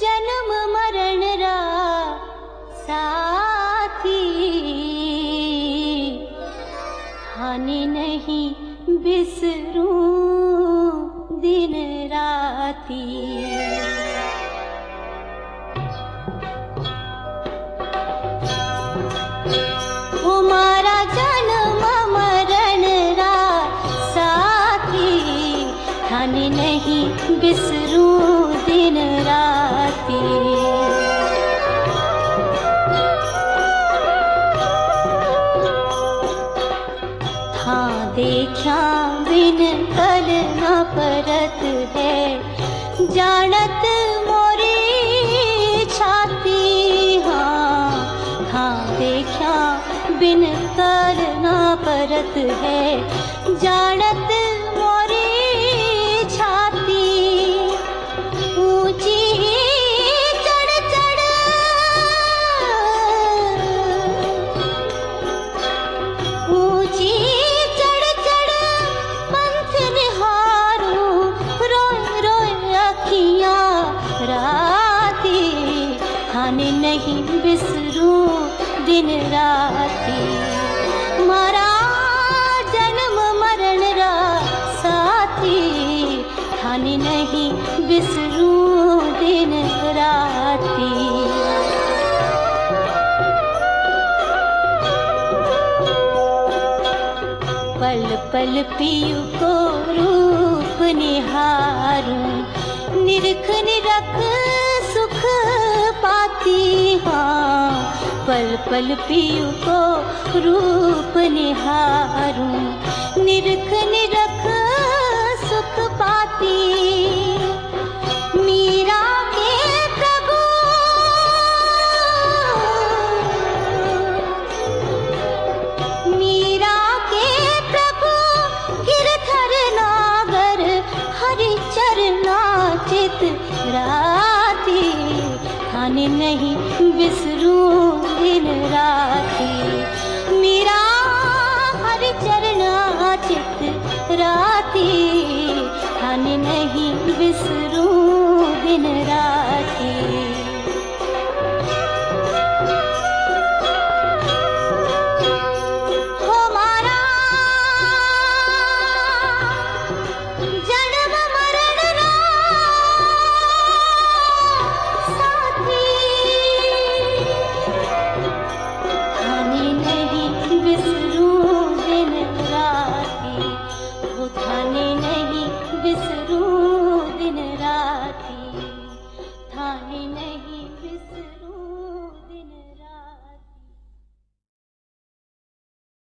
जन्म मरण रा साथी, हानि नहीं बिसरूं दिन राती। हमारा जन्म मरण रा साथी, हानि नहीं बिसरूं दिन राती। हाँ देखा बिन कल न परत है, जानत मोरी छाती। हाँ देखा बिन कल न परत है, जानत मोरी छाती। ऊंची चढ़ चढ़ ऊंची चढ़ चढ़ पंथ निहारूं, रोए रोए अखियां राती। हानि नहीं बिसरूं दिन राती। मारा जन्म मरण रा साथी, हानि नहीं बिसरूं दिन राती। पल पल पियू को रूप निहारूं, निरख निरख सुख पाती। हाँ पल पल पियू को रूप निहारूं, निरख निरख सुख पाती। मीरा के प्रभु मीरा के प्रभु गिरधर नागर, हरि चरना चित राती। हानि नहीं बिसरूं दिन राती। मीरा हरि चरना चित राती, हानि नहीं बिसरूं दिन राती।